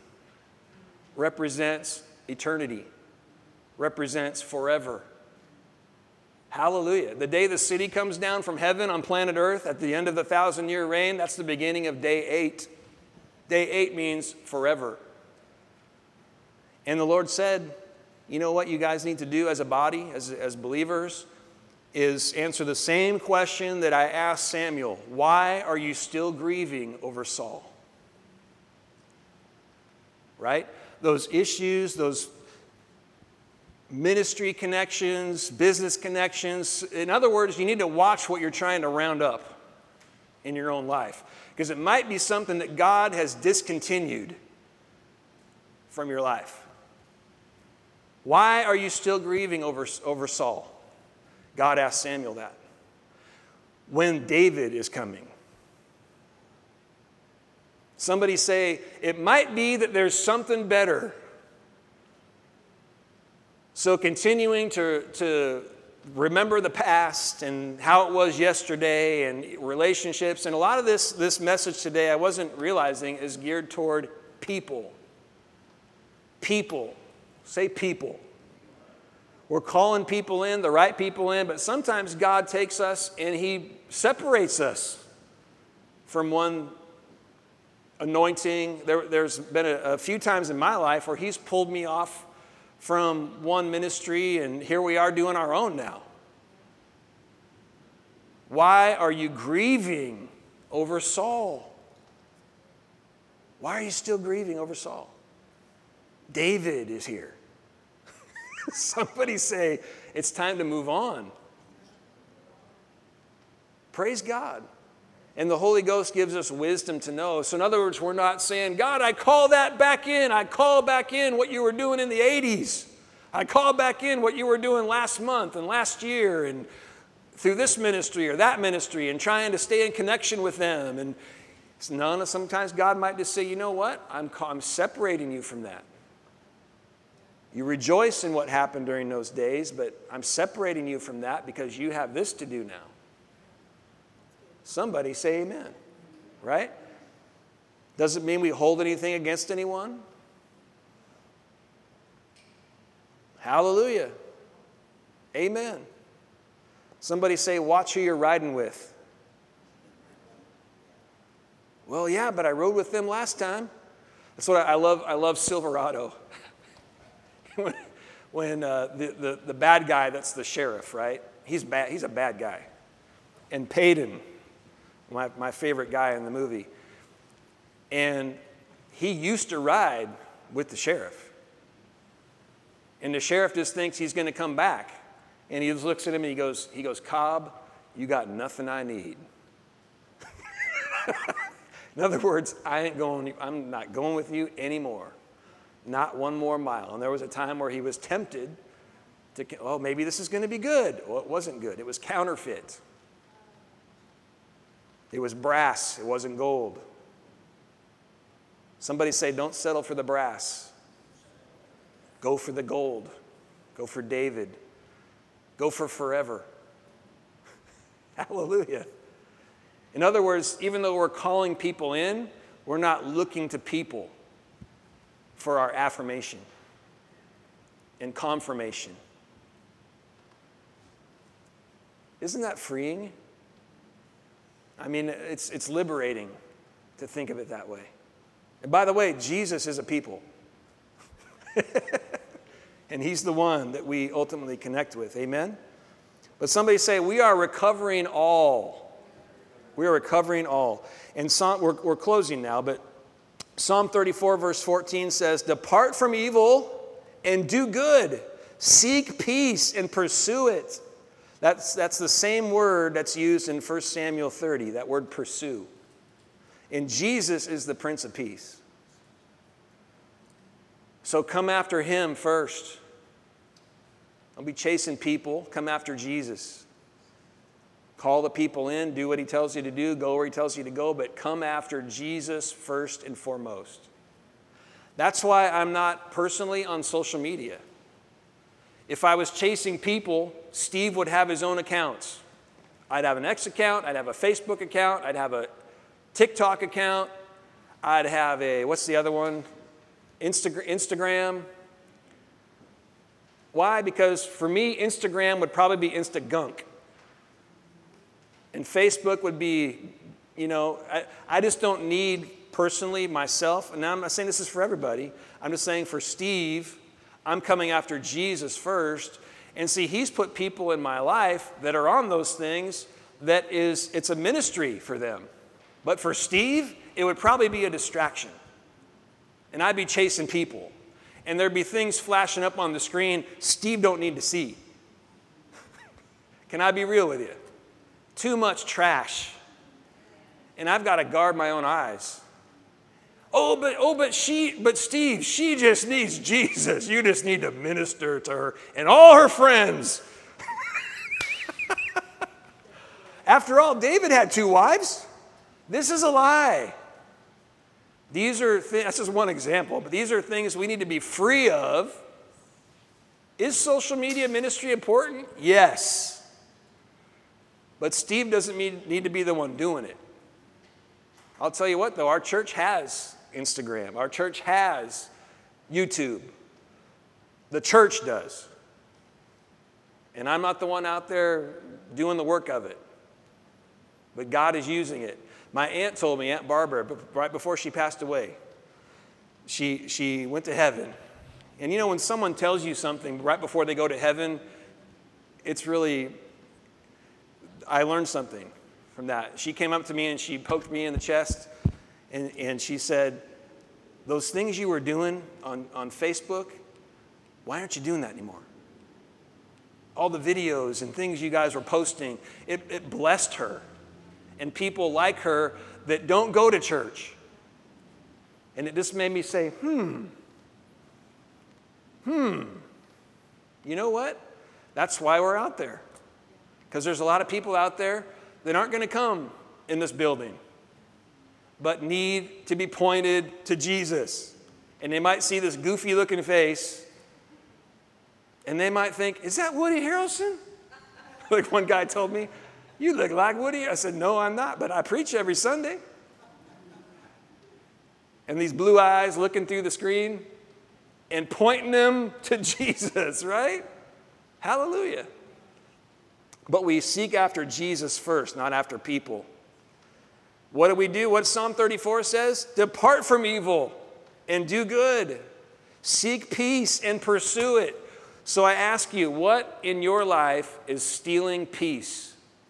represents eternity, represents forever. Hallelujah. The day the city comes down from heaven on planet Earth at the end of the thousand year reign, that's the beginning of day eight. Day eight means forever. And the Lord said, you know what you guys need to do as a body, as, as believers, is answer the same question that I asked Samuel. Why are you still grieving over Saul? Right? Those issues, those ministry connections, business connections. In other words, you need to watch what you're trying to round up in your own life. Because it might be something that God has discontinued from your life. Why are you still grieving over, over Saul? God asked Samuel that. When David is coming. Somebody say, it might be that there's something better. So continuing to, to remember the past and how it was yesterday and relationships. And a lot of this, this message today, I wasn't realizing, is geared toward people. People. Say people. We're calling people in, the right people in, but sometimes God takes us and He separates us from one anointing. There, there's been a, a few times in my life where He's pulled me off from one ministry, and here we are doing our own now. Why are you grieving over Saul? Why are you still grieving over Saul? David is here. Somebody say, it's time to move on. Praise God. And the Holy Ghost gives us wisdom to know. So in other words, we're not saying, God, I call that back in. I call back in what you were doing in the eighties. I call back in what you were doing last month and last year and through this ministry or that ministry and trying to stay in connection with them. And none of, sometimes God might just say, you know what? I'm, I'm separating you from that. You rejoice in what happened during those days, but I'm separating you from that because you have this to do now. Somebody say amen, right? Doesn't mean we hold anything against anyone. Hallelujah. Amen. Somebody say, watch who you're riding with. Well, yeah, but I rode with them last time. That's what I, I love. I love Silverado. when when uh, the, the, the bad guy that's the sheriff, right? He's bad. He's a bad guy. And Peyton, my, my favorite guy in the movie. And he used to ride with the sheriff. And the sheriff just thinks he's going to come back. And he just looks at him and he goes, he goes, Cobb, you got nothing I need. In other words, I ain't going, I'm not going with you anymore. Not one more mile. And there was a time where he was tempted to, oh, maybe this is going to be good. Well, it wasn't good. It was counterfeit. It was brass. It wasn't gold. Somebody say, don't settle for the brass. Go for the gold. Go for David. Go for forever. Hallelujah. In other words, even though we're calling people in, we're not looking to people for our affirmation and confirmation. Isn't that freeing? I mean, it's, it's liberating to think of it that way. And by the way, Jesus is a people. And He's the one that we ultimately connect with. Amen? But somebody say, we are recovering all. We are recovering all. And Psalm, we're, we're closing now, but Psalm thirty-four verse fourteen says, depart from evil and do good. Seek peace and pursue it. That's, that's the same word that's used in First Samuel thirty, that word pursue. And Jesus is the Prince of Peace. So come after Him first. Don't be chasing people. Come after Jesus. Call the people in. Do what He tells you to do. Go where He tells you to go. But come after Jesus first and foremost. That's why I'm not personally on social media. If I was chasing people, Steve would have his own accounts. I'd have an X account. I'd have a Facebook account. I'd have a TikTok account. I'd have a, what's the other one? Insta- Instagram. Why? Because for me, Instagram would probably be Insta-gunk. And Facebook would be, you know, I, I just don't need personally myself, and now I'm not saying this is for everybody, I'm just saying for Steve, I'm coming after Jesus first. And see, He's put people in my life that are on those things that is, it's a ministry for them. But for Steve, it would probably be a distraction. And I'd be chasing people. And there'd be things flashing up on the screen Steve don't need to see. Can I be real with you? Too much trash. And I've got to guard my own eyes. Oh, but oh, but she, but Steve, she just needs Jesus. You just need to minister to her and all her friends. After all, David had two wives. This is a lie. These are things, that's just one example, but these are things we need to be free of. Is social media ministry important? Yes. But Steve doesn't need to be the one doing it. I'll tell you what, though, our church has Instagram. Our church has YouTube. The church does. And I'm not the one out there doing the work of it. But God is using it. My aunt told me, Aunt Barbara, right before she passed away, she, she went to heaven. And you know, when someone tells you something right before they go to heaven, it's really, I learned something from that. She came up to me and she poked me in the chest and, and she said, those things you were doing on, on Facebook, why aren't you doing that anymore? All the videos and things you guys were posting, it, it blessed her. And people like her that don't go to church. And it just made me say, hmm, hmm. You know what? That's why we're out there. Because there's a lot of people out there that aren't going to come in this building, but need to be pointed to Jesus. And they might see this goofy looking face, and they might think, is that Woody Harrelson? Like one guy told me, you look like Woody. I said, no, I'm not, but I preach every Sunday. And these blue eyes looking through the screen and pointing them to Jesus, right? Hallelujah. But we seek after Jesus first, not after people. What do we do? What Psalm thirty-four says? Depart from evil and do good. Seek peace and pursue it. So I ask you, what in your life is stealing peace?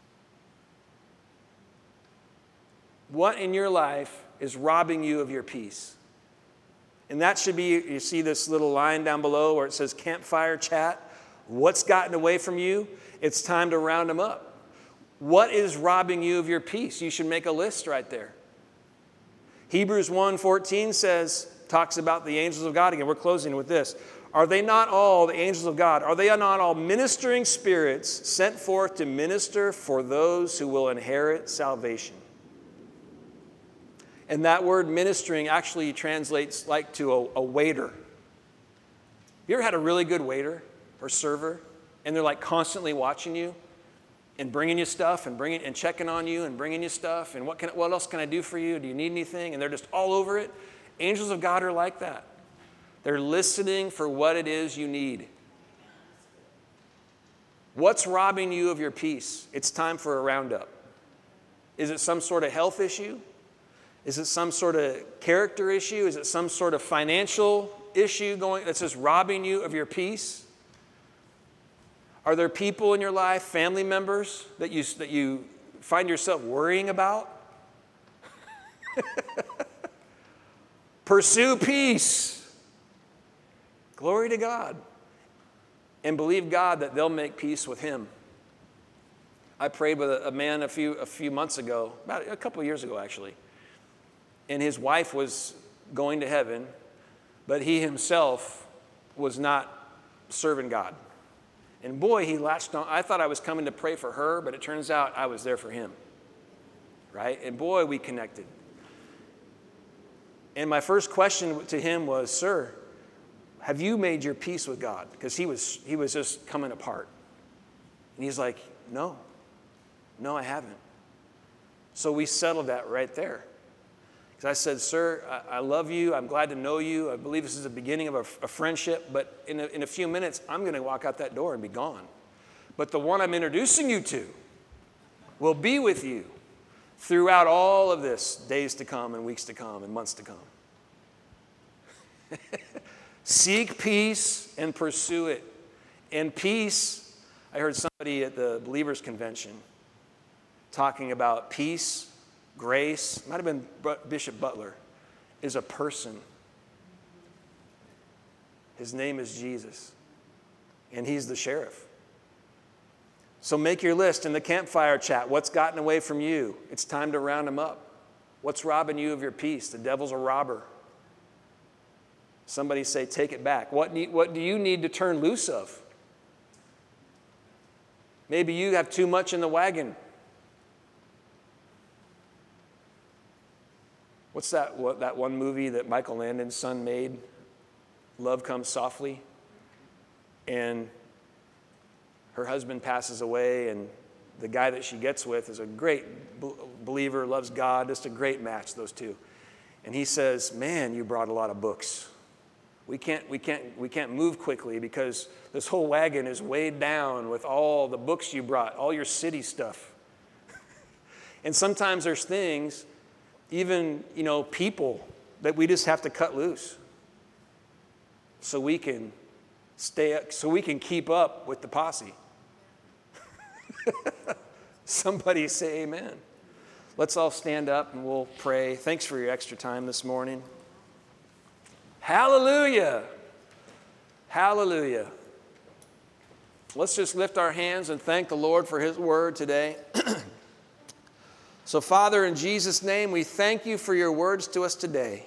What in your life is robbing you of your peace? And that should be, you see this little line down below where it says campfire chat. What's gotten away from you? It's time to round them up. What is robbing you of your peace? You should make a list right there. Hebrews one fourteen says, talks about the angels of God again. We're closing with this. Are they not all, the angels of God, are they not all ministering spirits sent forth to minister for those who will inherit salvation? And that word ministering actually translates like to a, a waiter. You ever had a really good waiter or server, and they're like constantly watching you and bringing you stuff and bringing and checking on you and bringing you stuff and what can what else can I do for you? Do you need anything? And they're just all over it. Angels of God are like that. They're listening for what it is you need. What's robbing you of your peace? It's time for a roundup. Is it some sort of health issue? Is it some sort of character issue? Is it some sort of financial issue going that's just robbing you of your peace? Are there people in your life, family members, that you, that you find yourself worrying about? Pursue peace. Glory to God. And believe God that they'll make peace with Him. I prayed with a, a man a few, a few months ago, about a couple of years ago actually. And his wife was going to heaven, but he himself was not serving God. And boy, he latched on. I thought I was coming to pray for her, but it turns out I was there for him. Right? And boy, we connected. And my first question to him was, sir, have you made your peace with God? Because he was, he was just coming apart. And he's like, no, no, I haven't. So we settled that right there. Because I said, sir, I, I love you. I'm glad to know you. I believe this is the beginning of a, a friendship. But in a, in a few minutes, I'm going to walk out that door and be gone. But the one I'm introducing you to will be with you throughout all of this, days to come and weeks to come and months to come. Seek peace and pursue it. And peace, I heard somebody at the Believers Convention talking about peace, grace, might have been Bishop Butler, is a person. His name is Jesus, and He's the sheriff. So make your list in the campfire chat. What's gotten away from you? It's time to round them up. What's robbing you of your peace? The devil's a robber. Somebody say, take it back. What, need, what do you need to turn loose of? Maybe you have too much in the wagon. what's that, what, that one movie that Michael Landon's son made? Love Comes Softly. And her husband passes away, and the guy that she gets with is a great believer, loves God, just a great match, those two. And he says, man, you brought a lot of books. We can't, we can't, we can't move quickly because this whole wagon is weighed down with all the books you brought, all your city stuff. And sometimes there's things, even, you know, people that we just have to cut loose so we can stay, so we can keep up with the posse. Somebody say amen. Let's all stand up and we'll pray. Thanks for your extra time this morning. Hallelujah. Hallelujah. Let's just lift our hands and thank the Lord for his word today. So, Father, in Jesus' name, we thank you for your words to us today.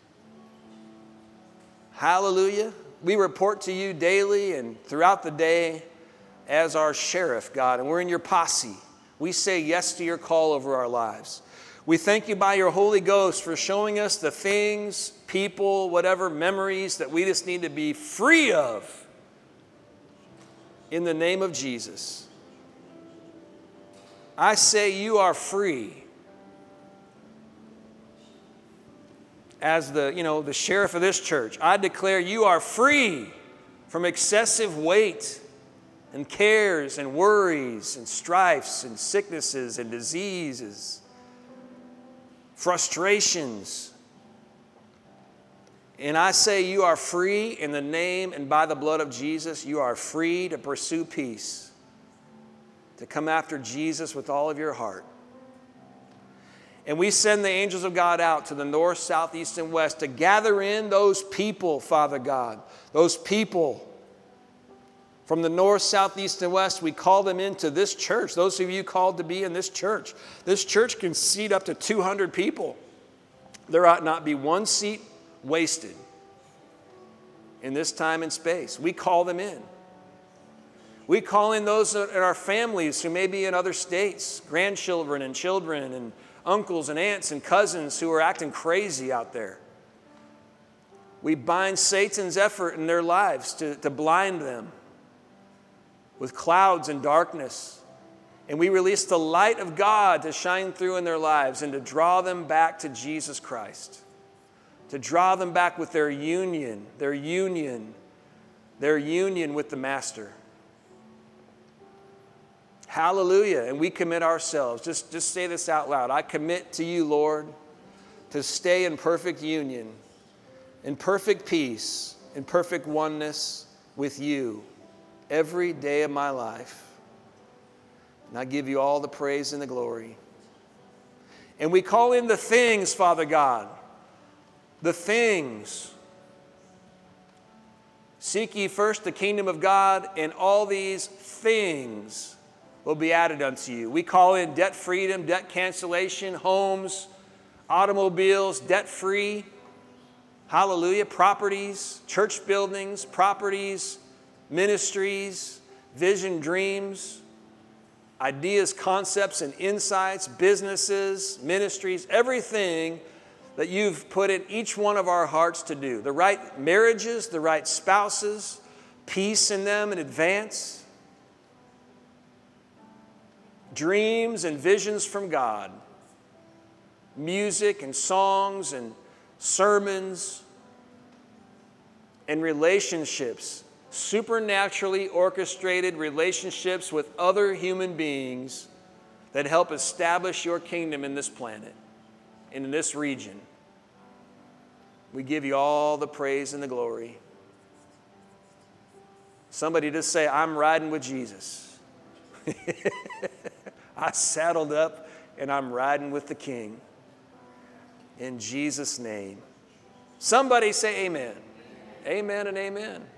Hallelujah. We report to you daily and throughout the day as our sheriff, God, and we're in your posse. We say yes to your call over our lives. We thank you by your Holy Ghost for showing us the things, people, whatever memories that we just need to be free of in the name of Jesus. I say you are free. As the, you know, the sheriff of this church, I declare you are free from excessive weight and cares and worries and strifes and sicknesses and diseases, frustrations. And I say you are free in the name and by the blood of Jesus. You are free to pursue peace, to come after Jesus with all of your heart. And we send the angels of God out to the north, south, east, and west to gather in those people, Father God. Those people from the north, south, east, and west, we call them into this church. Those of you called to be in this church. This church can seat up to two hundred people. There ought not be one seat wasted in this time and space. We call them in. We call in those in our families who may be in other states, grandchildren and children and uncles and aunts and cousins who are acting crazy out there. We bind Satan's effort in their lives to, to blind them with clouds and darkness. And we release the light of God to shine through in their lives and to draw them back to Jesus Christ. To draw them back with their union, their union, their union with the Master. Hallelujah. And we commit ourselves. Just, just say this out loud. I commit to you, Lord, to stay in perfect union, in perfect peace, in perfect oneness with you every day of my life. And I give you all the praise and the glory. And we call in the things, Father God. The things. Seek ye first the kingdom of God, and all these things will be added unto you. We call in debt freedom, debt cancellation, homes, automobiles, debt-free, hallelujah, properties, church buildings, properties, ministries, vision, dreams, ideas, concepts, and insights, businesses, ministries, everything that you've put in each one of our hearts to do. The right marriages, the right spouses, peace in them in advance, dreams and visions from God, music and songs and sermons and relationships, supernaturally orchestrated relationships with other human beings that help establish your kingdom in this planet, in this region. We give you all the praise and the glory. Somebody just say, I'm riding with Jesus. I saddled up and I'm riding with the King. In Jesus' name. Somebody say amen. Amen and amen.